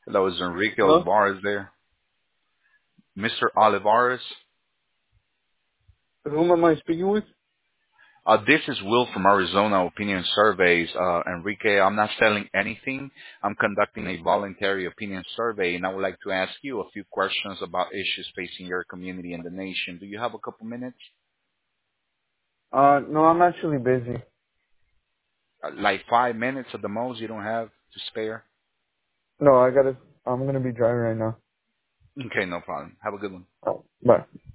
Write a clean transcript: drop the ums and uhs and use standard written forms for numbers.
Hello, is Enrique Hello? Olivares there? Mr. Olivares? Whom am I speaking with? This is Will from Arizona Opinion Surveys. Enrique, I'm not selling anything. I'm conducting a voluntary opinion survey, and I would like to ask you a few questions about issues facing your community and the nation. Do you have a couple minutes? No, I'm actually busy. Like 5 minutes at the most, you don't have to spare? No, I'm gonna be driving right now. Okay, no problem. Have a good one. Oh, bye.